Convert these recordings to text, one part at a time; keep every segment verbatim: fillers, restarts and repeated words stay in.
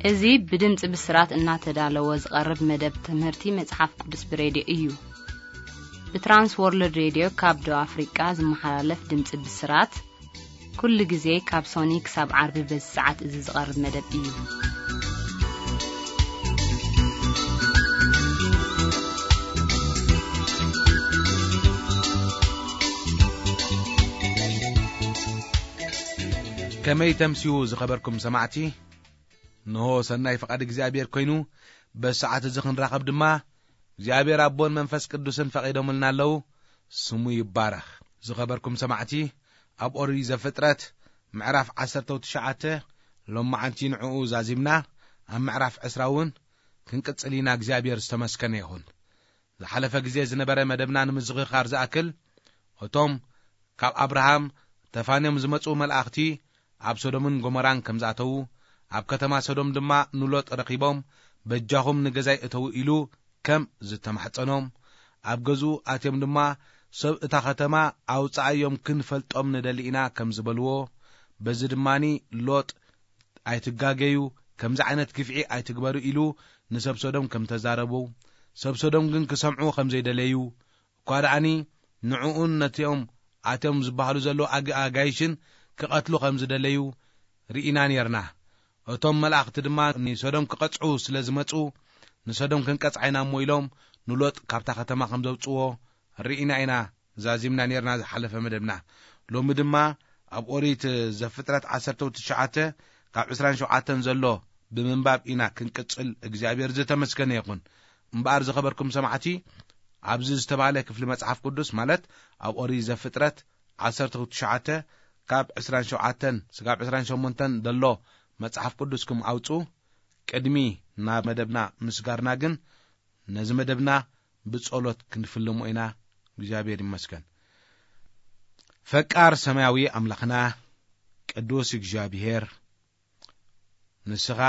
እዚህ በድምጽ ብስራት እና ተዳለወ ዝቀርብ መደብ ትምህርቲ መጽሐፍ ቅዱስ በሬዲዮ እዩ በትራንስ ወርልድ ሬዲዮ ካብ ዶ አፍሪካ ዝመሓላለፍ ድምጽ ብስራት ኩሉ ጊዜ ካብ ሶኒክ ሳብ ዓርቢ በሰዓት እዚ ዝቀርብ መደብ እዩ كمي تمسيو زخبركم سمعتي نهو سناي فقد እግዚአብሔር ኮይኑ በሰዓት ዝኽን راقب ድማ እግዚአብሔር አቦን መንፈስ ቅዱስን ፈቂዶም ልናለው ስሙ ይባረክ ዝኸበርኩም ሰማዕቲ ኣብ ኦሪት ዘፍጥረት ምዕራፍ ዓሰርተ ትሽዓተ ሎማዓንቲ ንዑ ዛዚምና ኣብ ምዕራፍ ዕስራውን ክንቅጽሊና እግዚአብሔር ዝተመስከነ ይሁን ዝሓለፈ ግዜ ዝነበረ መደብና ንምዝኽኻር ዝኣክል እቶም ካብ አብርሃም ተፋንዮም ዝመጹ መላእኽቲ ኣብ ሶዶምን ጎሞራን ከምዛተው ኣብ ከተማ ሶዶም ድማ ንሎጥ ረኺቦም በጃኹም ንገዛይ እተው ኢሉ ከም ዝተማሕጸኖም ኣብ ገዙ ኣትዮም ድማ ሰብ እታ ከተማ ኣውጻእዮም ክንፈልጦም ንደሊና ከም ዝበልዎ በዚ ድማኒ ሎጥ ኣይትጋገዩ ከምዚ ዓይነት ግፍዒ ኣይትግበሩ ኢሉ ንሰብ ሶዶም ከም ተዛረቡ ሰብ ሶዶም ግን ክሰምዑ ከም ዘይደለዩ ኳዳኒ ንዑኡን ነቲኦም ኣትዮም ዝበሃሉ ዘሎ ኣጋይሽን ክቐትሉ ከም ዝደለዩ ርኢና ነርና እቶም መላእኽቲ ድማ ንሶዶም ክቐጽዑ ስለ ዝመጹ ንሶዶም ክንቀጽዓይና ሞይሎም ንሎጥ ካብታ ከተማ ከም ዘውጽዎ ርኢና ኢና ዛዚምና ነርና ዝሓለፈ መደብና ሎሚ ድማ ኣብ ኦሪት ዘፍጥረት ዓሰርተ ትሽዓተ ካብ ዕስራን ሸውዓተን ዘሎ ብምንባብ ኢና ክንቅጽል እግዚአብሔር ዝተመስገነ ይኹን እምበኣር ዝኸበርኩም ሰማዕቲ ኣብዚ ዝተባለ ክፍሊ መጽሐፍ ቅዱስ ማለት ኣብ ኦሪት ዘፍጥረት ዓሰርተ ትሽዓተ ካብ ዕስራን ሸውዓተን ስጋብ ዕስራን ሸሞንተን ዘሎ መጽሐፍ ቅዱስኩም ኣውጹ ቅድሚ ናብ መደብና ምስጋርና ግን ነዚ መደብና ብጸሎት ክንፍልሞ ኢና እግዚአብሔር ይመስገን ፈቃር ሰማያዊ አምላኽና ቅዱስ እግዚአብሔር ንስኻ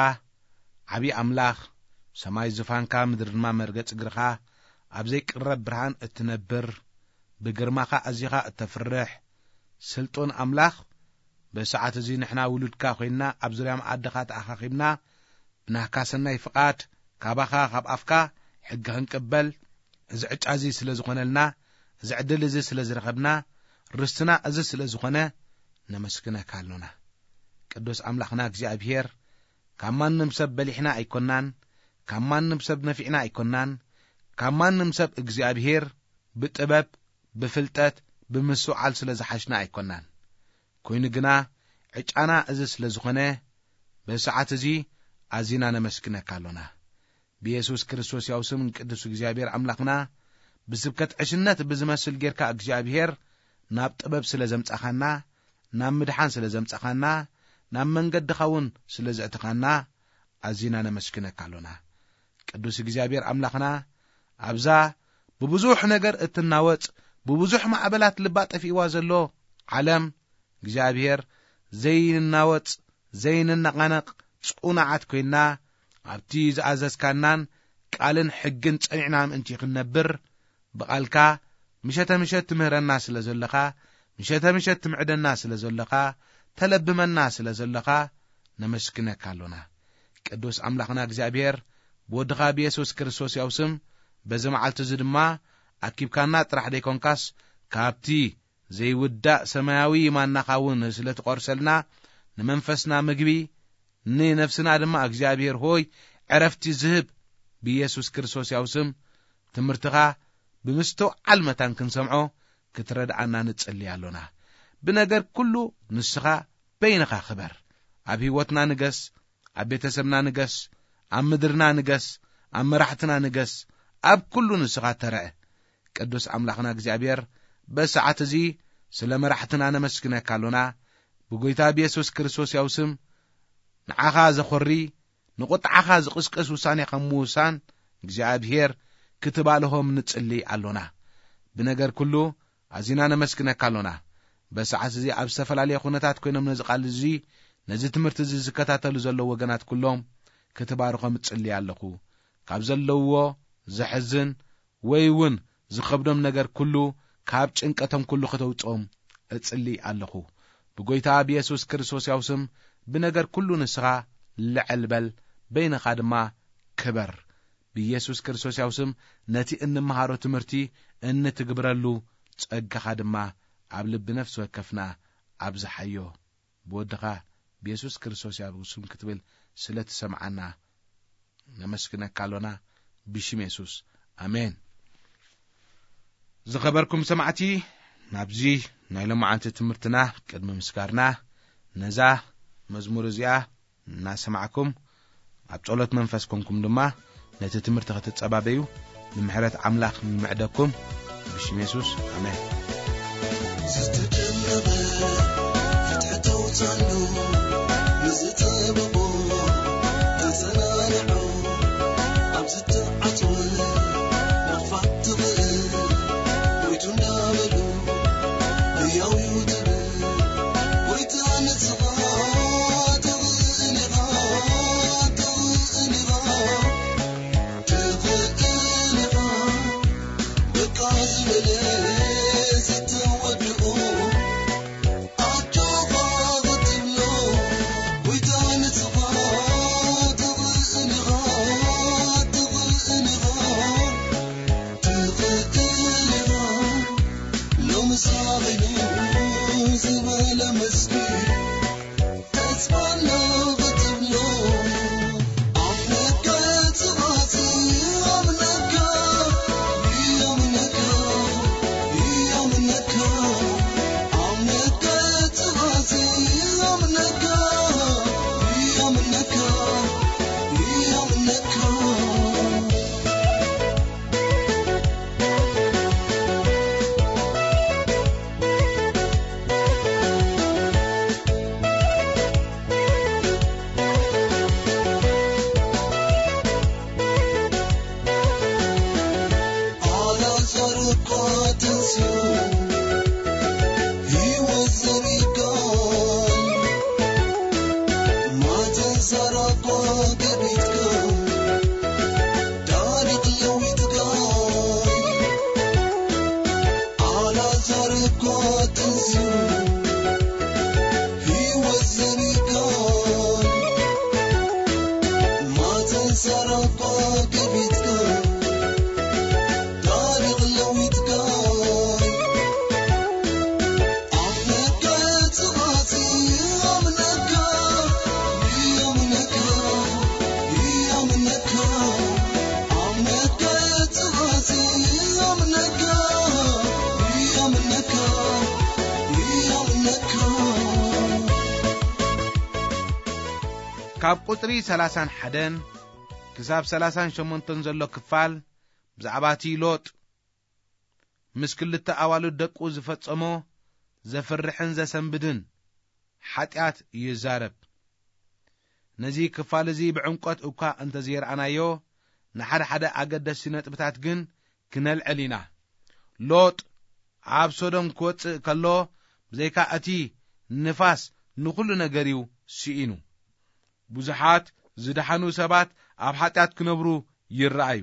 ዓቢ አምላኽ ሰማይ ዝፋንካ ምድር ድማ መርገጽ እግርኻ ኣብዘይ ቅረብ ብርሃን እትነብር ብግርማኻ ኣዚኻ እተፍርሕ ስልጡን አምላኽ በሰዓት እዚ ንሕና ውሉድካ ኮይና ኣብ ዙርያ ማዕድኻ ተኣኻኺብና ብናካ ሰናይ ፍቃድ ካባኻ ካብ ኣፍካ ሕጊ ክንቅበል እዚ ዕጫዚ ስለ ዝኾነልና እዚ ዕድል እዚ ስለ ዝረኸብና ርስትና እዚ ስለ ዝኾነ ነመስግነካ ኣለና ቅዱስ አምላኽና እግዚአብሔር ካብ ማንም ሰብ በሊሕና ኣይኮናን ካብ ማንም ሰብ ነፊዕና ኣይኮናን ካብ ማንም ሰብ እግዚአብሔር ብጥበብ ብፍልጠት ብምስዓል ስለ ዝሓሽና ኣይኮናን ኮይኑ ግና ዕጫና እዚ ስለ ዝኾነ በሰዓት እዚ ኣዚና ነመስግነካ ኣለና ብኢየሱስ ክርስቶስ ያው ስም ቅዱስ እግዚአብሔር አምላኽና ብስብከት ዕሽነት ብዝመስል ጌርካ እግዚአብሔር ናብ ጥበብ ስለ ዘምጻኻና ናብ ምድሓን ስለ ዘምጻኻና ናብ መንገድኻውን ስለ ዘእትኻና ኣዚና ነመስግነካ ኣለና ቅዱስ እግዚአብሔር አምላኽና ኣብዛ ብብዙሕ ነገር እትናወጽ ببزح معبلات لبات في وازلو علم እግዚአብሔር ዘይንናወጽ ዘይንነቀነቅ ጽቁናዓት ኮይና ኣብቲ ዝኣዘዝካናን ቃልን ሕግን ጸኒዕና ምእንቲ ክንነብር በቃልካ ምሸተ ምሸት ትምህረና ስለ ዘለኻ ምሸተ ምሸት ትምዕደና ስለ ዘለኻ ተለብመና ስለ ዘለኻ ነመስግነካ ኣለና ቅዱስ አምላኽና እግዚአብሔር በወድኻ በኢየሱስ ክርስቶስ ያው ስም በዚ መዓልቲ እዚ ድማ አኪብካና ጥራሕ ደይኮንካስ ካብቲ ዘይውዳእ ሰማያዊ ማናኻውን ስለ ተቆርሰልና ንመንፈስና ምግቢ ንነፍስና ድማ እግዚአብሔር ሆይ ዕረፍቲ ዝህብ በኢየሱስ ክርስቶስ ያው ስም ትምርትኻ ብምስተውዓል መታን ክንሰምዖ ክትረዳአና ንጽልይ ኣለና ብነገር ኩሉ ንስኻ በይንኻ ክበር ኣብ ህይወትና ንገስ ኣብ ቤተሰብና ንገስ ኣብ ምድርና ንገስ ኣብ መራሕትና ንገስ ኣብ ኩሉ ንስኻ ተረአ ቅዱስ አምላኽና እግዚአብሔር በሰዓት እዚ ስለ መራሕትና ነመስግነካ ኣለና ብጎይታ በኢየሱስ ክርስቶስ ያው ስም ንዓኻ ዘኾሪ ንቁጣዓኻ ዝቅስቀስ ውሳኔ ከም ሙሳን እግዚአብሔር ክትባልሆም ንጽልይ ኣለና ብነገር ኩሉ ኣዚና ነመስግነካ ኣለና በሰዓት እዚ ኣብ ዝተፈላለዩ ኩነታት ኮይኖም ነዚ ቃል እዚ ነዚ ትምህርቲ እዚ ዝከታተሉ ዘሎ ወገናት ኩሎም ክትባርኾም ንጽልይ ኣለኹ ካብ ዘለውዎ ዘሕዝን ወይውን ዝኸብዶም ነገር ኩሉ ካብ ጭንቀቶም ኩሉ ከተውጾም እጽልይ ኣለኹ ብጎይታ በኢየሱስ ክርስቶስ ያው ስም ብነገር ኩሉ ንስኻ ልዕልበል በይንኻ ድማ ክበር ብኢየሱስ ክርስቶስ ያውስም ነቲ እንመሃሮ ትምህርቲ እንትግብረሉ ጸጋኻ ድማ ኣብ ልብ ነፍስ ወከፍና ኣብዝሓዮ ብወድኻ ብኢየሱስ ክርስቶስ ያውስም ክትብል ስለተሰምዓና ነመስግነካ ኣለና ብሽም ኢየሱስ ኣሜን። ዝኸበርኩም ሰማዕቲ ናብዚ ናይ ሎማዓንቲ ትምህርትና ቅድሚ ምስጋርና ነዛ መዝሙር እዚኣ እናሰማዕኩም ኣብ ጸሎት መንፈስ ኮንኩም ድማ ነቲ ትምህርቲ ክትጸባበዩ ንምሕረት ኣምላኽ ንምዕደኩም ብሽም ኢየሱስ ኣሜን። ካብ ቁጥሪ ሰላሳን ሓደን ክሳብ ሰላሳን ሸሞንተን ዘሎ ክፋል ብዛዕባቲ ሎጥ ምስ ክልተ ኣዋልድ ደቁ ዝፈጸሞ ዘፍርሕን ዘሰንብድን ሓጢአት ይዛረብ። ነዚ ክፋል እዚ ብዕምቆት እኳ እንተዘይረኣናዮ ንሓደ ሓደ ኣገደስቲ ነጥብታት ግን ክነልዕል ኢና። ሎጥ ኣብ ሶዶም ክወፅእ ከሎ ብዘይካ እቲ ንፋስ ንኹሉ ነገር እዩ ሲኢኑ። ብዙሓት ዝደሓኑ ሰባት ኣብ ሓጢአት ክነብሩ ይረኣዩ።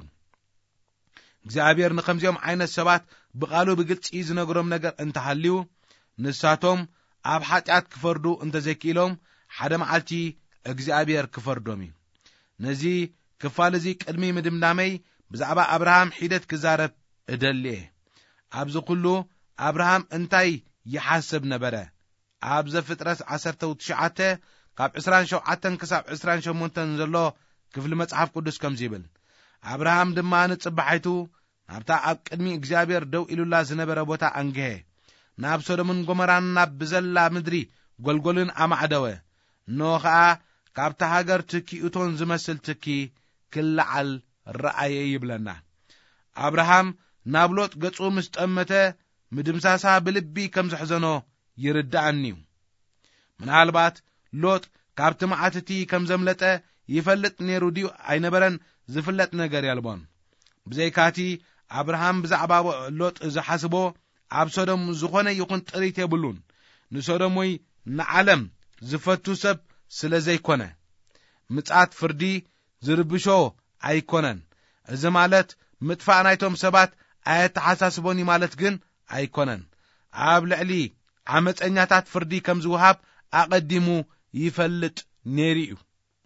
እግዚአብሔር ንኸምዚኦም ዓይነት ሰባት ብቃሉ ብግልፂ ዝነገሮም ነገር እንተሃልዩ ንሳቶም ኣብ ሓጢአት ክፈርዱ እንተዘይክኢሎም ሓደ መዓልቲ እግዚአብሔር ክፈርዶም እዩ። ነዚ ክፋል እዚ ቅድሚ ምድምዳመይ ብዛዕባ አብርሃም ሒደት ክዛረብ እደልየ። ኣብዚ ኩሉ አብርሃም እንታይ ይሓስብ ነበረ? ኣብ ዘፍጥረት ዓሰርተ ትሽዓተ ካብ ዕስራን ሸውዓተን ክሳብ ዕስራን ሸሞንተን ዘሎ ክፍሊ መጽሓፍ ቅዱስ ከምዚ ይብል። አብርሃም ድማ ንጽባሕይቱ ናብታ ኣብ ቅድሚ እግዚአብሔር ደው ኢሉላ ዝነበረ ቦታ አንግሄ፣ ናብ ሶዶምን ጎሞራን ናብ ብዘላ ምድሪ ጎልጎልን ኣማዕደወ። እነሆ ኸዓ ካብታ ሃገር ትኪ እቶን ዝመስል ትኪ ክለዓል ረአየ ይብለና። አብርሃም ናብ ሎጥ ገጹ ምስ ጠመተ ምድምሳሳ ብልቢ ከም ዘሕዘኖ ይርዳእኒዩ። ምናልባት ሎጥ ካብቲ መዓትቲ ከም ዘምለጠ ይፈልጥ ነይሩ ድዩ ኣይነበረን? ዝፍለጥ ነገር የልቦን። ብዘይካቲ አብርሃም ብዛዕባ ሎጥ ዝሓስቦ ኣብ ሶዶም ዝኾነ ይኹን ጥሪት የብሉን። ንሶዶም ወይ ንዓለም ዝፈቱ ሰብ ስለ ዘይኮነ ምጽኣት ፍርዲ ዝርብሾ ኣይኮነን። እዚ ማለት ምጥፋእ ናይቶም ሰባት ኣየተሓሳስቦን ማለት ግን ኣይኮነን። ኣብ ልዕሊ ዓመፀኛታት ፍርዲ ከም ዝውሃብ ኣቐዲሙ ይፈልጥ ነይሩ እዩ።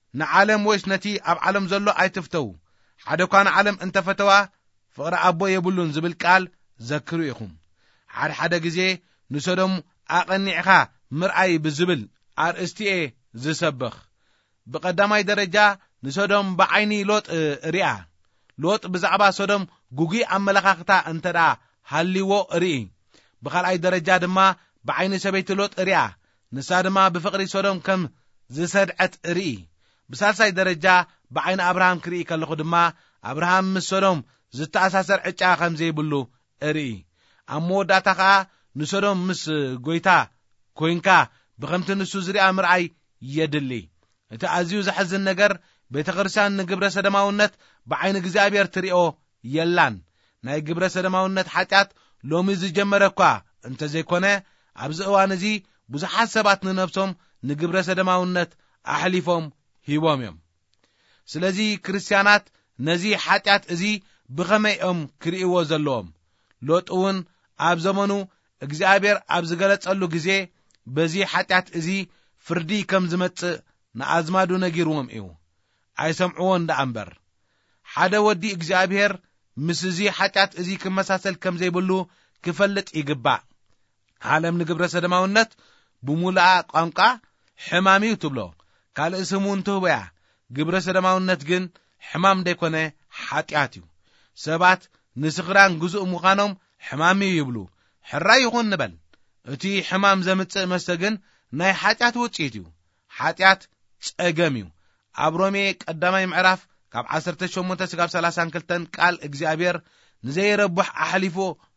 ንዓለም ወይስ ነቲ ኣብ ዓለም ዘሎ ኣይትፍተው ሓደ ኳን ዓለም እንተፈተዋ ፍቕሪ ኣቦ የብሉን ዝብል ቃል ዘክሩ ኢኹም ሓደ ሓደ ግዜ ንሶዶም ኣቐኒዕኻ ምርኣይ ብዝብል ኣርእስቲኤ ዝሰብኽ ብቐዳማይ ደረጃ ንሶዶም ብዓይኒ ሎጥ ሪኣ ሎጥ ብዛዕባ ሶዶም ጉጉይ ኣመለኻኽታ እንተዳ ሃሊዎ ርኢ ብኻልኣይ ደረጃ ድማ ብዓይኒ ሰበይቲ ሎጥ ሪኣ ንሳ ድማ ብፍቕሪ ሶዶም ከም ዝሰድዐት ርኢ ብሳልሳይ ደረጃ ብዓይኒ ኣብርሃም ክርኢ ከለኹ ድማ ኣብርሃም ምስ ሶዶም ዝተኣሳሰር ዕጫ ከም ዘይብሉ ርኢ ኣብ መወዳእታ ከዓ ንሶዶም ምስ ጎይታ ኮይንካ ብኸምቲ ንሱ ዝሪኣ ምርኣይ የድሊ እቲ ኣዝዩ ዘሕዝን ነገር ቤተ ክርስቲያን ንግብረ ሰደማውነት ብዓይኒ እግዚኣብሔር ትሪኦ የላን ናይ ግብረ ሰደማውነት ሓጢአት ሎሚ ዝጀመረ እኳ እንተዘይኮነ ኣብዚ እዋን እዚ ብዙሓት ሰባት ንነፍሶም ንግብረ ሰደማውነት ኣሕሊፎም ሂቦም እዮም ስለዚ ክርስቲያናት ነዚ ሓጢአት እዚ ብኸመይ እዮም ክሪእዎ ዘለዎም ሎጥ እውን ኣብ ዘመኑ እግዚኣብሔር ኣብ ዝገለጸሉ ግዜ በዚ ሓጢአት እዚ ፍርዲ ከም ዝመጽእ ንኣዝማዱ ነጊርዎም እዩ ኣይሰምዕዎ እንዳኣምበር ሓደ ወዲ እግዚኣብሔር ምስ እዚ ሓጢአት እዚ ክመሳሰል ከም ዘይብሉ ክፈልጥ ይግባእ ዓለም ንግብረ ሰደማውነት ብሙሉኣ ቋንቋ ሕማም እዩ ትብሎ ካልእ ስሙ እንትህበያ ግብረ ሰደማውነት ግን ሕማም ደይኮነ ሓጢአት እዩ ሰባት ንስኽራን ግዙእ ምዃኖም ሕማም እዩ ይብሉ ሕራይ ይኹን ንበል እቲ ሕማም ዘምጽእ መስተ ግን ናይ ሓጢአት ውጽኢት እዩ ሓጢአት ጸገም እዩ ኣብ ሮሜ ቀዳማይ ምዕራፍ ካብ ዓሰርተ ሸሞንተ እስካብ ሰላሳን ክልተን ቃል እግዚኣብሔር ንዘይረብሕ ኣሕሊፎ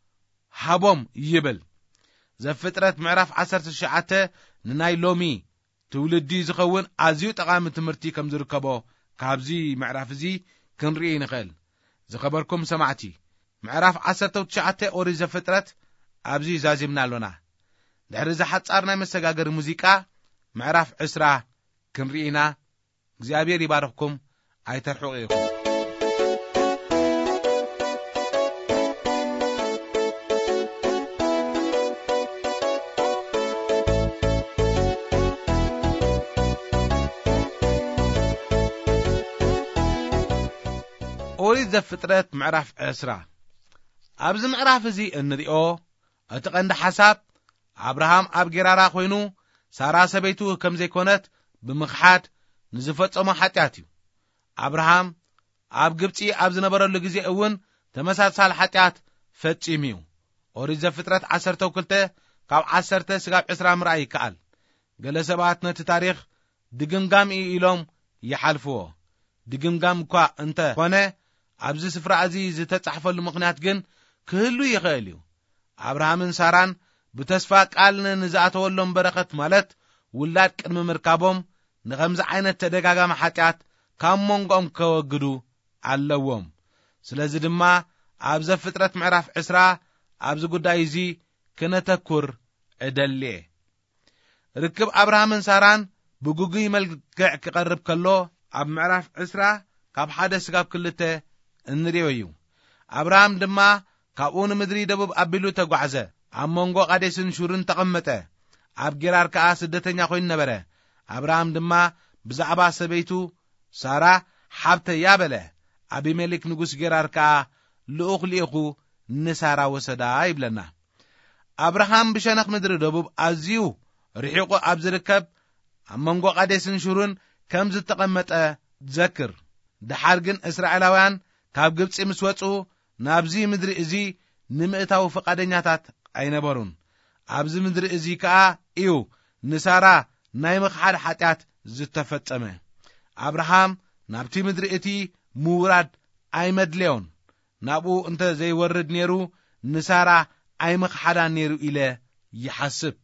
ሃቦም ይብል ዘፍጥረት ምዕራፍ ዓሰርተ ትሽዓተ ንናይ ሎሚ ትውልዲ ዝኸውን ኣዝዩ ጠቓሚ ትምህርቲ ከም ዝርከቦ ካብዚ ምዕራፍ እዚ ክንርኢ ንኽእል ዝኸበርኩም ሰማዕቲ ምዕራፍ ዓሰርተ ትሽዓተ ኦሪት ዘፍጥረት ኣብዚ ዛዚምና ኣሎና ድሕሪ ዝሓጻር ናይ መሰጋገሪ ሙዚቃ ምዕራፍ ዕስራ ክንርኢና እግዚአብሔር ይባርኽኩም ኣይተርሑቕ ኢኹም ኦሪት ዘፍጥረት ምዕራፍ ዕስራ ኣብዚ ምዕራፍ እዚ እንሪኦ እቲ ቀንዲ ሓሳብ ኣብርሃም ኣብ ጌራራ ኮይኑ ሳራ ሰበይቱ ከም ዘይኮነት ብምኽሓድ ንዝፈጸሞ ሓጢአት እዩ ኣብርሃም ኣብ ግብፂ ኣብ ዝነበረሉ ግዜ እውን ተመሳሳሊ ሓጢአት ፈጺሙ እዩ ኦሪት ዘፍጥረት ዓሰርተ ክልተ ካብ ዓሰርተ እስካብ ዕስራ ምርኣይ ይከኣል ገለ ሰባት ነቲ ታሪኽ ድግምጋም እዩ ኢሎም ይሓልፍዎ ድግምጋም እኳ እንተ ኮነ ኣብዚ ስፍራ እዚ ዝተጻሕፈሉ ምኽንያት ግን ክህሉ ይኽእል እዩ ኣብርሃምን ሳራን ብተስፋ ቃል ንዝኣተወሎም በረኸት ማለት ውላድ ቅድሚ ምርካቦም ንኸምዚ ዓይነት ተደጋጋሚ ሓጢአት ካብ መንጎኦም ከወግዱ ኣለዎም ስለዚ ድማ ኣብ ዘፍጥረት ምዕራፍ ዕስራ ኣብዚ ጉዳይ እዚ ክነተኩር እደልየ ርክብ ኣብርሃምን ሳራን ብጉጉይ መልክዕ ክቐርብ ከሎ ኣብ ምዕራፍ ዕስራ ካብ ሓደ እስካብ ክልተ እንሪኦ እዩ ኣብርሃም ድማ ካብኡ ንምድሪ ደቡብ ኣቢሉ ተጓዕዘ ኣብ መንጎ ቃዴስን ሹርን ተቐመጠ ኣብ ጌራር ከዓ ስደተኛ ኮይኑ ነበረ ኣብርሃም ድማ ብዛዕባ ሰበይቱ ሳራ ሓብተ ያበለ ኣቢሜሌክ ንጉስ ጌራር ከዓ ልኡኽ ልኢኹ ንሳራ ወሰዳ ይብለና ኣብርሃም ብሸነኽ ምድሪ ደቡብ ኣዝዩ ርሒቑ ኣብ ዝርከብ ኣብ መንጎ ቃዴስን ሹርን ከም ዝተቐመጠ ዘክር ድሓር ግን እስራኤላውያን ካብ ግብፂ ምስ ወፁ ናብዚ ምድሪ እዚ ንምእታው ፈቃደኛታት ኣይነበሩን ኣብዚ ምድሪ እዚ ከዓ እዩ ንሳራ ናይ ምኽሓድ ሓጢአት ዝተፈጸመ ኣብርሃም ናብቲ ምድሪ እቲ ምውራድ ኣይመድልዮን ናብኡ እንተ ዘይወርድ ነይሩ ንሳራ ኣይምኽሓዳን ነይሩ ኢለ ይሓስብ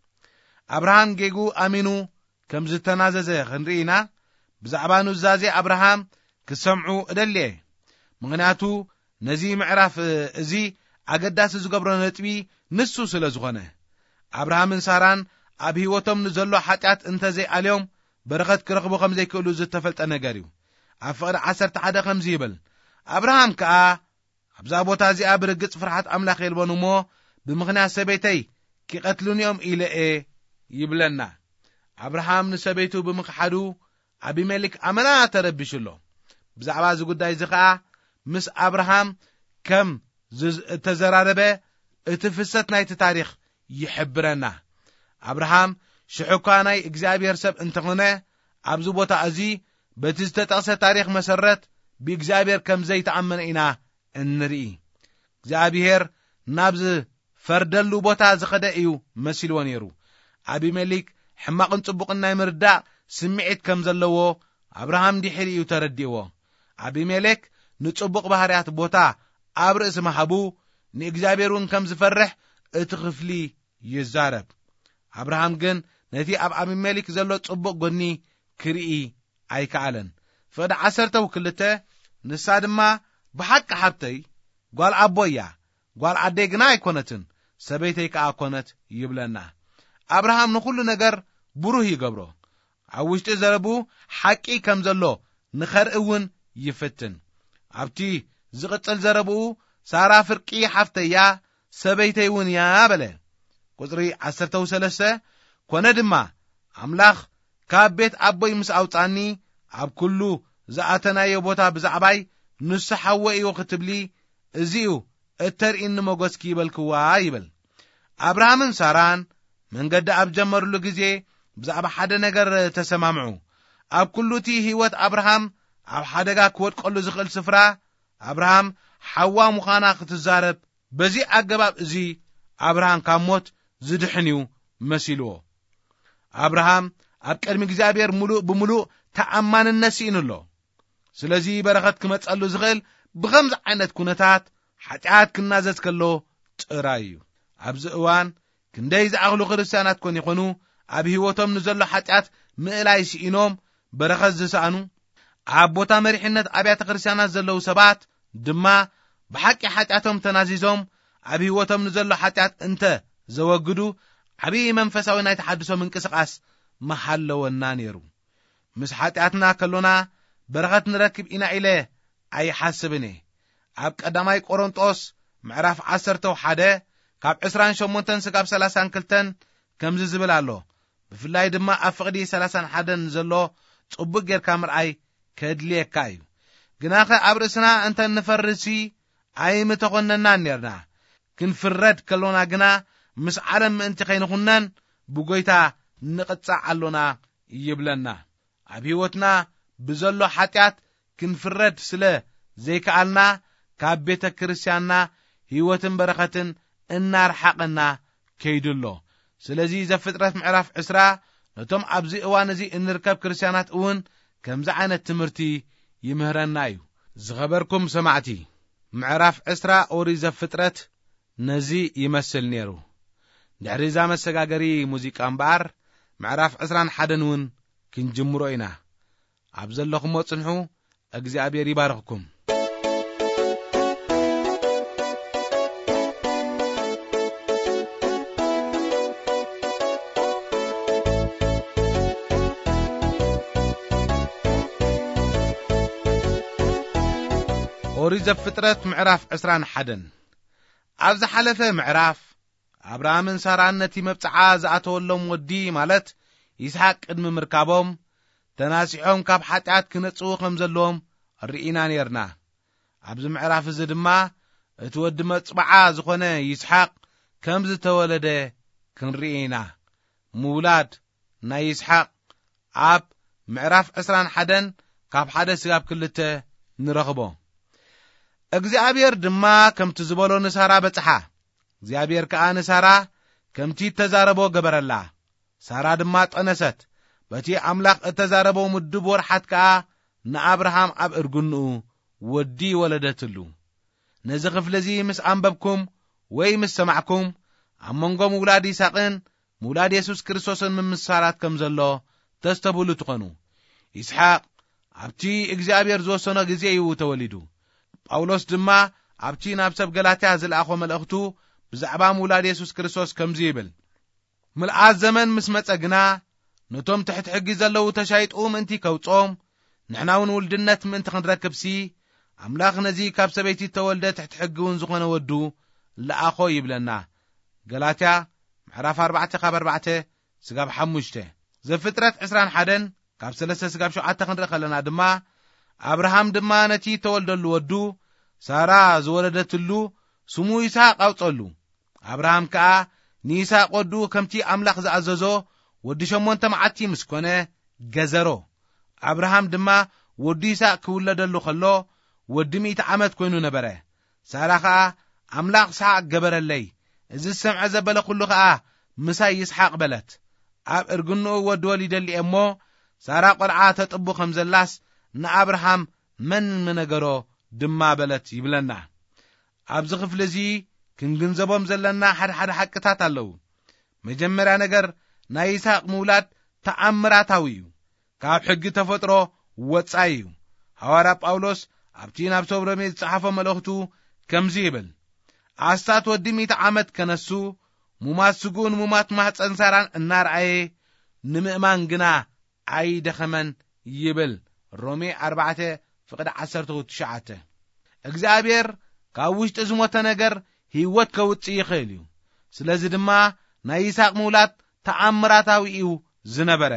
ኣብርሃም ጌጉ ኣሚኑ ከም ዝተናዘዘ ክንርኢና ብዛዕባ ኑዛዜ ኣብርሃም ክሰምዑ እደልየ ምክንያቱ ነዚ ምዕራፍ እዚ ኣገዳሲ ዝገብሮ ነጥቢ ንሱ ስለ ዝኾነ ኣብርሃምን ሳራን ኣብ ህይወቶም ንዘሎ ሓጢአት እንተዘይኣልዮም በረኸት ክረኽቡ ከም ዘይክእሉ ዝተፈልጠ ነገር እዩ ኣብ ፍቕሪ ዓሰርተ ሓደ ከምዚ ይብል ኣብርሃም ከዓ ኣብዛ ቦታ እዚኣ ብርግጽ ፍርሓት ኣምላኽ የልቦን እሞ ብምኽንያት ሰበይተይ ክቐትሉን እዮም ኢለ ይብለና ኣብርሃም ንሰበይቱ ብምኽሓዱ አቢሜሌክ አመና ተረብሽሎ ብዛዕባ ዝጉዳይ ዝኸዓ ምስ አብርሃም ከም ተዘራረበ እትፍሰት ናይቲ ታሪኽ ይሕብረና አብርሃም ሽዑካ ናይ እግዚአብሔር ሰብ እንትኾነ ኣብዚ ቦታ እዚ በቲ ዝተጠቕሰ ታሪኽ መሰረት ብእግዚአብሔር ከም ዘይተኣመነ ኢና እንርኢ እግዚአብሔር ናብዚ ፈርደሉ ቦታ ዝኸደ እዩ መሲልዎ ነይሩ አቢሜሌክ ሕማቕን ጽቡቕን ናይ ምርዳእ ስምዒት ከም ዘለዎ አብርሃም ድሕሪ እዩ ተረዲእዎ አቢሜሌክ ንጽቡቕ ባህርያት ቦታ ኣብ ርእሲ መሃቡ ንእግዚአብሔር እውን ከም ዝፈርሕ እቲ ክፍሊ ይዛረብ አብርሃም ግን ነቲ ኣብ አቢሜሌክ ዘሎ ጽቡቕ ጎኒ ክርኢ ኣይከኣለን ፍቅዲ ዓሰርተ ወክልተ ንሳ ድማ ብሓቂ ሓብተይ ጓል ኣቦያ ጓል ኣደይ ግና ኣይኮነትን ሰበይተይ ከዓ ኮነት ይብለና አብርሃም ንኹሉ ነገር ብሩህ ይገብሮ ኣብ ውሽጢ ዘረቡ ሓቂ ከም ዘሎ ንኸርኢ እውን ይፍትን ኣብቲ ዝቕጽል ዘረብኡ ሳራ ፍርቂ ሓፍተያ ሰበይተይ እውን እያ በለ ቁጽሪ ዓሰርተ ወሰለስተ ኮነ ድማ ኣምላኽ ካብ ቤት ኣቦይ ምስ ኣውፃኒ ኣብ ኩሉ ዝኣተናዮ ቦታ ብዛዕባይ ንሱ ሓወ እዩ ክትብሊ እዚኡ እተርእኒ ሞገስኪ ይበልክዋ ይብል አብርሃምን ሳራን መንገዲ ኣብ ጀመሩሉ ጊዜ ብዛዕባ ሓደ ነገር ተሰማምዑ ኣብ ኩሉ እቲ ህይወት አብርሃም ኣብ ሓደጋ ክወድቀሉ ዝኽእል ስፍራ አብርሃም ሓዋ ሙኻና ክትዛረብ በዚ ኣገባብ እዚ አብርሃም ካብ ሞት ዝድሕንዩ መሲልዎ አብርሃም ኣብ ቅድሚ እግዚአብሔር ሙሉእ ብምሉእ ተኣማንነት ሲኢኑሎ ስለዚ በረኸት ክመጸሉ ዝኽእል ብኸምዚ ዓይነት ኩነታት ሓጢአት ክናዘዝ ከሎ ጥራይ እዩ ኣብዚ እዋን ክንደይ ዝኣኽሉ ክርስቲያናት ኮን ይኾኑ ኣብ ህይወቶም ንዘሎ ሓጢአት ምእላይ ሲኢኖም በረኸት ዝሰኣኑ ኣብ ቦታ መሪሕነት ኣብያተ ክርስቲያናት ዘለዉ ሰባት ድማ ብሓቂ ሓጢአቶም ተናዚዞም ኣብ ህይወቶም ንዘሎ ሓጢአት እንተ ዘወግዱ ዓብዪ መንፈሳዊ ናይ ተሓድሶ ምንቅስቓስ መሓለወና ነይሩ ምስ ሓጢአትና ከሎና በረኸት ንረክብ ኢና ኢለ ኣይሓስብን እየ ኣብ ቀዳማይ ቆሮንጦስ ምዕራፍ ዓሰርተ ሓደ ካብ ዕስራን ሸሞንተን ስጋብ ሰላሳን ክልተን ከምዚ ዝብል ኣሎ ብፍላይ ድማ ኣብ ፍቕዲ ሰላሳን ሓደን ዘሎ ጽቡቕ ጌርካ ምርኣይ ከድልየካ እዩ ግናኸ ኣብ ርእስና እንተ ንፈርሲ ኣይምተኾነናን ነርና ክንፍረድ ከሎና ግና ምስ ዓለም ምእንቲ ኸይንኹነን ብጎይታ ንቕጻዕ ኣሎና ይብለና ኣብ ህይወትና ብዘሎ ሓጢአት ክንፍረድ ስለ ዘይከኣልና ካብ ቤተ ክርስቲያንና ህይወትን በረኸትን እናርሓቐና ከይድሎ ስለዚ ዘፍጥረት ምዕራፍ ዕስራ ነቶም ኣብዚ እዋን እዚ እንርከብ ክርስቲያናት እውን ከምዚ ዓይነት ትምህርቲ ይምህረና እዩ ዝኸበርኩም ሰማዕቲ ምዕራፍ ዕስራ ኦሪት ዘፍጥረት ነዚ ይመስል ነይሩ ድሕሪዛ መሰጋገሪ ሙዚቃ እምበኣር ምዕራፍ ዕስራን ሓደን እውን ክንጅምሮ ኢና ኣብ ዘለኹሞ ጽንሑ እግዚአብሔር ይባርኽኩም ኦሪት ዘፍጥረት ምዕራፍ ዕስራን ሓደን ኣብ ዝሓለፈ ምዕራፍ አብርሃምን ሳራን ነቲ መብጽዓ ዝኣተወሎም ወዲ ማለት ይስሐቅ ቅድሚ ምርካቦም ተናሲሖም ካብ ሓጢአት ክነጽኡ ከም ዘለዎም ርኢና ነርና ኣብዚ ምዕራፍ እዚ ድማ እቲ ወዲ መጽባዓ ዝኾነ ይስሐቅ ከም ዝተወለደ ክንርኢና ምውላድ ናይ ይስሐቅ ኣብ ምዕራፍ ዕስራን ሓደን ካብ ሓደ ስጋብ ክልተ ንረኽቦ እግዚአብሔር ድማ ከምቲ ዝበሎ ንሳራ በጽሓ እግዚአብሔር ከዓ ንሳራ ከምቲ ተዛረቦ ገበረላ ሳራ ድማ ጠነሰት በቲ ኣምላኽ እተዛረቦ ምድብ ወርሓት ከዓ ንአብርሃም ኣብ እርግንኡ ወዲ ወለደትሉ ነዚ ክፍሊ እዚ ምስ አንበብኩም ወይ ምስ ሰማዕኩም ኣብ መንጎ ምውላድ ይስሐቅን ምውላድ ኢየሱስ ክርስቶስን ምምሳላት ከም ዘሎ ተስተብሉ ትኾኑ ይስሐቅ ኣብቲ እግዚአብሔር ዝወሰኖ ጊዜ እዩ ተወሊዱ ጳውሎስ ድማ ኣብቲ ናብ ሰብ ገላትያ ዝለኣኾ መልእኽቱ ብዛዕባ ምውላድ ኢየሱስ ክርስቶስ ከምዚ ይብል ምልኣት ዘመን ምስ መጸ ግና ነቶም ትሕቲ ሕጊ ዘለዉ ተሻይጡ ምእንቲ ከውጾም ንሕና እውን ውልድነት ምእንቲ ክንረክብሲ ኣምላኽ ነዚ ካብ ሰበይቲ ተወልደ ትሕቲ ሕጊ እውን ዝኾነ ወዱ ለኣኾ ይብለና ገላትያ ምዕራፍ ኣርባዕተ ካብ ኣርባዕተ ስጋብ ሓሙሽተ ዘፍጥረት ዕስራን ሓደን ካብ ሰለስተ ስጋብ ሸውዓተ ክንርኢ ከለና ድማ አብርሃም ድማ ነቲ ተወልደሉ ወዱ ሳራ ዝወለደትሉ ስሙ ይስሐቅ አውጸሉ አብርሃም ከአ ንይስሐቅ ወዱ ከምቲ አምላኽ ዝኣዘዞ ወዲ ሸሞንተ መዓልቲ ምስ ኮነ ገዘሮ አብርሃም ድማ ወዲ ይስሐቅ ክውለደሉ ከሎ ወዲ ሚእቲ ዓመት ኮይኑ ነበረ ሳራ ከአ አምላኽ ይስሐቅ ገበረለይ እዚ ሰምዐ ዘበለ ኩሉ ከአ ምሳይ ይስሐቅ በለት ኣብ እርግንኡ ወዲ ወሊደሊ እሞ ሳራ ቆልዓ ተጥቡ ከም ዘላስ ንአብርሃም መን ምነገሮ ድማ በለት ይብለና ኣብዚ ክፍሊ እዚ ክንግንዘቦም ዘለና ሓደ ሓደ ሓቅታት ኣለዉ መጀመርያ ነገር ናይ ይስሐቅ ምውላድ ተአምራታዊ እዩ ካብ ሕጊ ተፈጥሮ ወጻኢ እዩ ሐዋርያ ጳውሎስ ኣብቲ ናብ ሰብ ሮሜ ዝጸሓፈ መልእኽቱ ከምዚ ይብል ኣስታት ወዲ ሚእቲ ዓመት ከነሱ ሙማት ስጉን ሙማት ማሕፀን ሳራን እናርአየ ንምእማን ግና ኣይደኸመን ይብል ሮሜ ኣርባዕተ ፍቅዲ ዓሰርተ ትሽዓተ እግዚአብሔር ካብ ውሽጢ ዝሞተ ነገር ህይወት ከውጽእ ይኽእል እዩ ስለዚ ድማ ናይ ይስሐቅ ምውላድ ተአምራታዊ እዩ ዝነበረ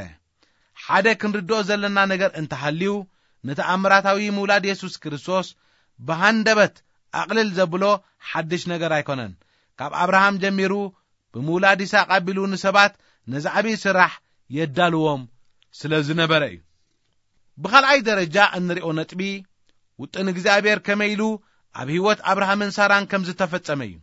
ሓደ ክንርድኦ ዘለና ነገር እንተሃልዩ ነተአምራታዊ ምውላድ ኢየሱስ ክርስቶስ በሃንደበት አቅልል ዘብሎ ሓድሽ ነገር ኣይኮነን ካብ አብርሃም ጀሚሩ ብምውላድ ይስሐቅ አቢሉ ንሰባት ነዛዕቢ ስራሕ የዳልዎም ስለ ዝነበረ እዩ ብኻልኣይ ደረጃ እንሪኦ ነጥቢ ውጥን እግዚአብሔር ከመይሉ ኣብ ህይወት አብርሃምን ሳራን ከም ዝተፈጸመ እዩ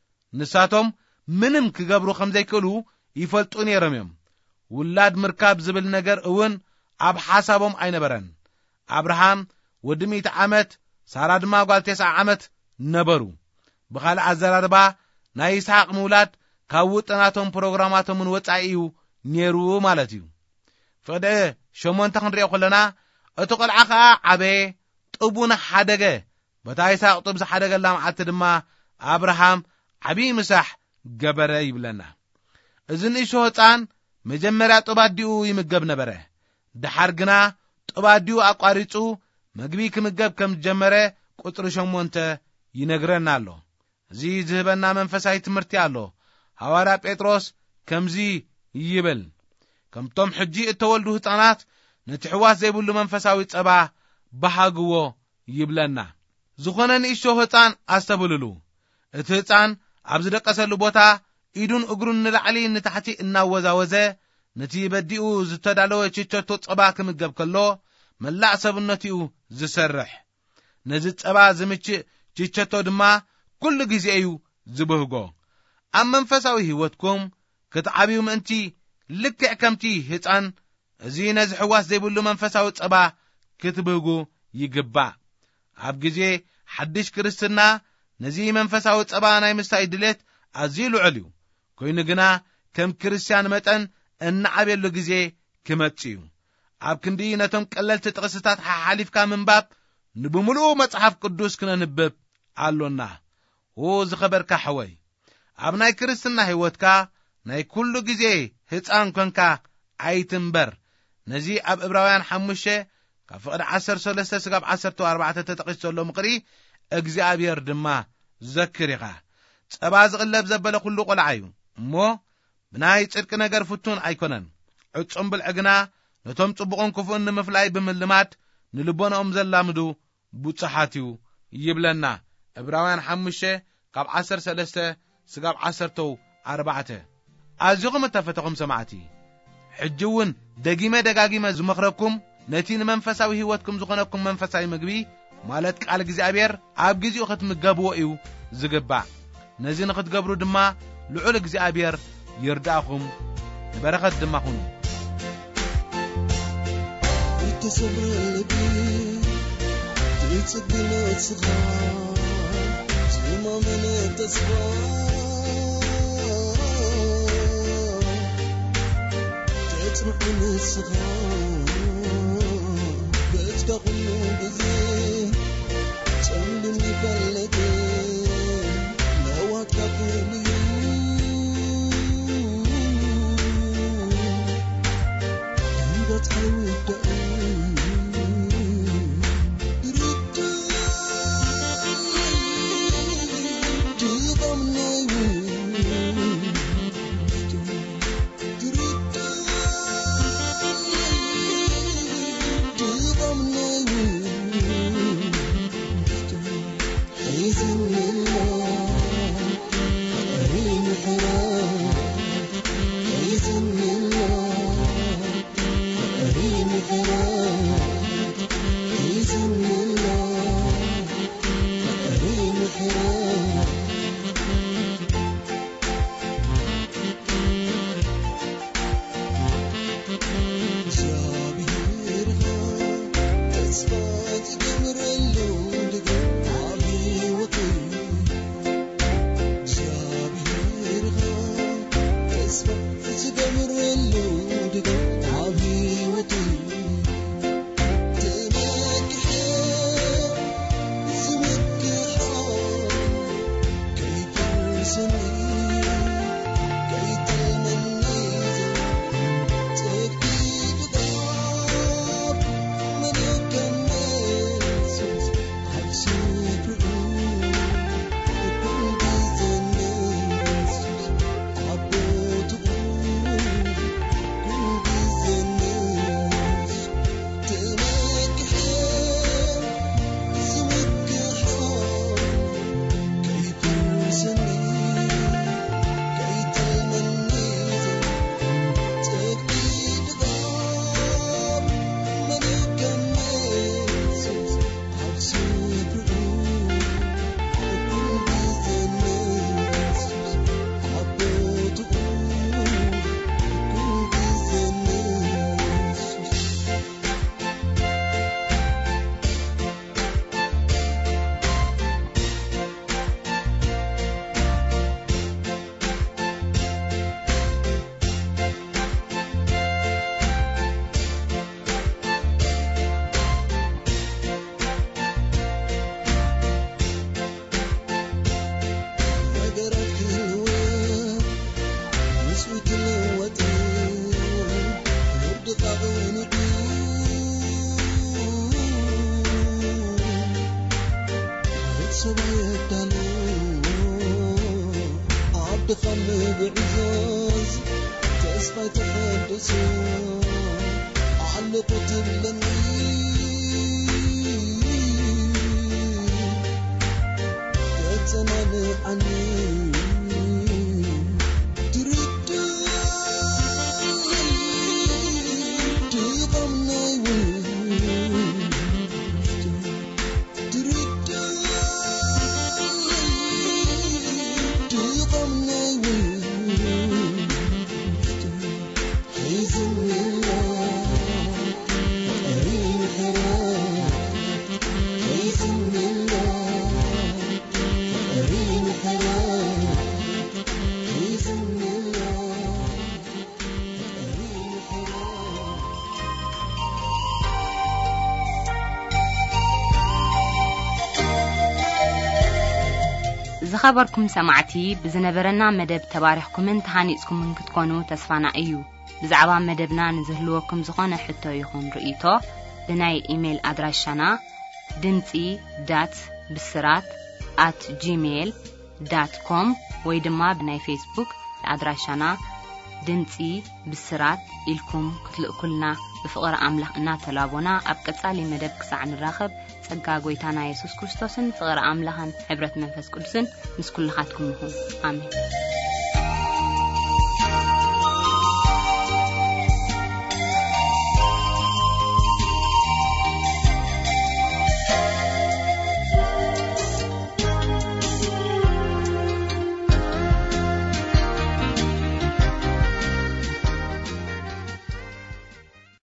ንሳቶም ምንም ክገብሩ ከም ዘይክእሉ ይፈልጡ ነይሮም እዮም ውላድ ምርካብ ዝብል ነገር እውን ኣብ ሓሳቦም ኣይነበረን አብርሃም ወዲ ሚእቲ ዓመት ሳራ ድማ ጓል ተስዓ ዓመት ነበሩ ብኻልእ ኣዘራርባ ናይ ይስሐቅ ምውላድ ካብ ውጥናቶም ፕሮግራማቶምን ወጻኢ እዩ ነይሩ ማለት እዩ ፍቅዲ ሸሞንተ ክንሪኦ ከለና እቲ ቆልዓ ከዓ ዓበየ ጥቡን ሓደገ በታ ይስሐቅ ጥብ ዝሓደገላ መዓልቲ ድማ አብርሃም ዓብይ ምሳሕ ገበረ ይብለና እዚ ንእሾ ህፃን መጀመርያ ጥባዲኡ ይምገብ ነበረ ድሓር ግና ጥባዲኡ አቋሪጹ መግቢ ክምገብ ከም ጀመረ ቁጥሪ ሸሞንተ ይነግረና ኣሎ እዚ ዝህበና መንፈሳዊ ትምህርቲ ኣሎ ሐዋርያ ጴጥሮስ ከምዚ ይብል ከምቶም ሕጂ እተወልዱ ህፃናት ነቲ ሕዋስ ዘይብሉ መንፈሳዊ ጸባ በሃግዎ ይብለና ዝኾነ ንእሾ ህፃን አስተብልሉ እቲ ህፃን ኣብ ዝደቀሰሉ ቦታ ኢዱን እግሩን ንላዕሊ ንታሕቲ እናወዛወዘ ነቲ በዲኡ ዝተዳለወ ችቸቶ ጸባ ክምገብ ከሎ መላእ ሰብነትኡ ዝሰርሕ ነዚ ጸባ ዝምችእ ችቸቶ ድማ ኩሉ ግዜ እዩ ዝብህጎ ኣብ መንፈሳዊ ህይወትኩም ክትዓብዩ ምእንቲ ልክዕ ከምቲ ህፃን እዚ ነዚ ሕዋስ ዘይብሉ መንፈሳዊ ጸባ ክትብህጉ ይግባእ ኣብ ግዜ ሓድሽ ክርስትና ነዚ መንፈሳዊ ጸባ ናይ ምስታይ ድሌት ኣዝዩ ልዑል እዩ ኮይኑ ግና ከም ክርስቲያን መጠን እናዓብየሉ ግዜ ክመጽእ እዩ ኣብ ክንዲ ነቶም ቀለልቲ ጥቕስታት ሓሊፍካ ምንባብ ንብምሉእ መጽሓፍ ቅዱስ ክነንብብ ኣሎና ኦ ዝኸበርካ ሕወይ ኣብ ናይ ክርስትና ህይወትካ ናይ ኩሉ ግዜ ህፃን ኮንካ ኣይትንበር ነዚ ኣብ ዕብራውያን ሓሙሽተ ካብ ፍቅዲ ዓሰርተ ሰለስተ ስጋብ ዓሰርተ ኣርባዕተ ተጠቂሱ ዘሎ ምኽሪ እግዚአብሔር ድማ ዘክር ኢኻ ጸባ ዝቕለብ ዘበለ ኩሉ ቆልዓ እዩ እሞ ብናይ ጽድቂ ነገር ፍቱን ኣይኮነን ዕጹም ብልዕ ግና ነቶም ጽቡቕን ክፉእን ንምፍላይ ብምልማድ ንልቦናኦም ዘላምዱ ቡጽሓት እዩ ይብለና ዕብራውያን ሓሙሽተ ካብ ዓሰርተ ሰለስተ ስጋብ ዓሰርተ ኣርባዕተ ኣዝኹም እተፈተኹም ሰማዕቲ ሕጂ እውን ደጊመ ደጋጊመ ዝመኽረኩም ነቲ ንመንፈሳዊ ህይወትኩም ዝኾነኩም መንፈሳዊ ምግቢ ማለት ቃል እግዚአብሔር ኣብ ግዚኡ ክትምገብዎ እዩ ዝግባእ ነዚ ንኽትገብሩ ድማ ልዑል እግዚአብሔር ይርዳእኹም በረኸት ድማ ሁኑ ተሰብረልቢ ትጽግነት ስኻ ዝማመነ ተስፋ ተጽምዑን ስኻ በእጅካ ኩሉ ጊዜ ጸምድም ይፈለግ ለዋትካ ኩሉ ሕይወት አይውደእ تقابنك سبايا دالو عبد خلي بعزاز تسفى تحدثو علقت بلني تتنال عني تريد تغمني زخبركم سمعتي بزنبرنا مدب تباريخكم انتحانيسكم من كتكونوا تسفانا ايو بزعبا مدبنا نزهلوكم زخانة حتى يخون رئيتو بناي ايميل ادراشانا دنتي دات بسرات at gmail dot com ويدما بناي فيسبوك ادراشانا دنتي بسرات إلكم كتلقلنا بفقر أملاح إنا تلابونا أبقصالي مدب كسع نراخب ጸጋ ጎይታና ኢየሱስ ክርስቶስን ፍቅር አምላህን ሕብረት መንፈስ ቅዱስን ምስ ኩልኻትኩም ይሁን አሜን